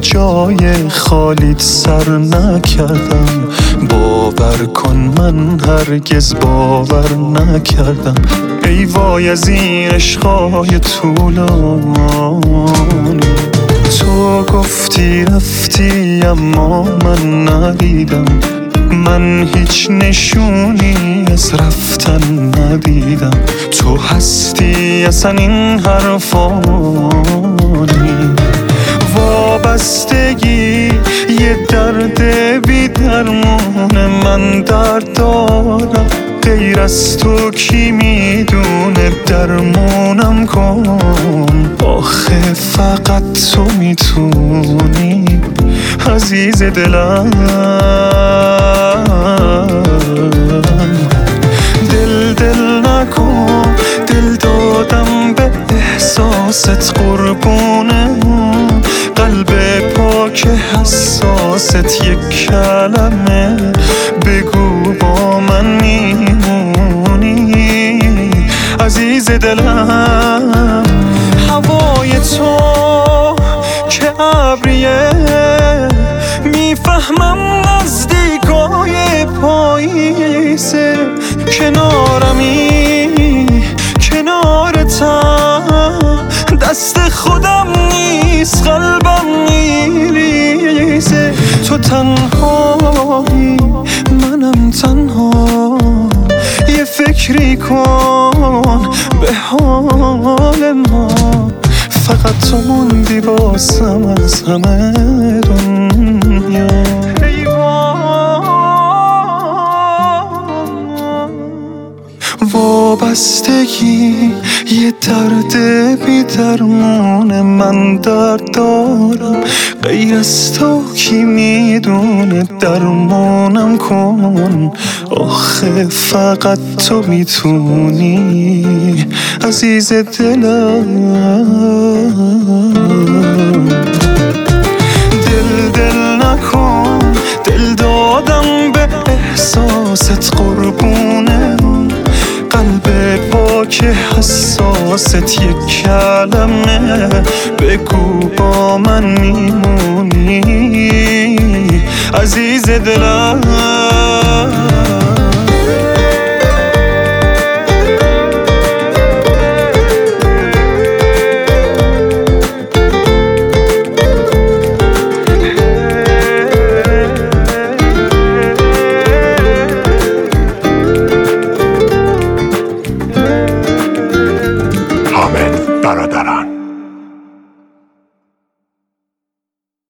جای خالیت سر نکردم. باور کن من هرگز باور نکردم. ای وای از این عشقای طولانی. تو گفتی رفتی اما من ندیدم. من هیچ نشونی از رفتن ندیدم. تو هستی اصلا این حرفانی. وابستگی یه درد بی درمونه. من درد دارم غیر از تو کی میدونه. درمونم کن آخه فقط تو میتونی عزیز دلم. دل نکن، دل دادم به احساست قربونه. قلب پاک حساست یک کلمه بگو با من میمونی عزیز دلم. هوای تو که ابریه میفهمم نزدیکای پاییزه. کنارمی کنارتم دست خودم نیست قلبم میریزه. تو تنهایی منم تنها. یه فکری کن به حال ما. فقط تو موندی واسم از همه دنیا. وابستگی یه درد بی درمونه. من درد دارم غیر از تو کی میدونه. درمونم کن آخه فقط تو میتونی عزیز دلم. دل نکن، دل دادم به احساست قربونه. قلب پاک حساست یک کلمه بگو با من میمونی عزیز دلم. برادرم.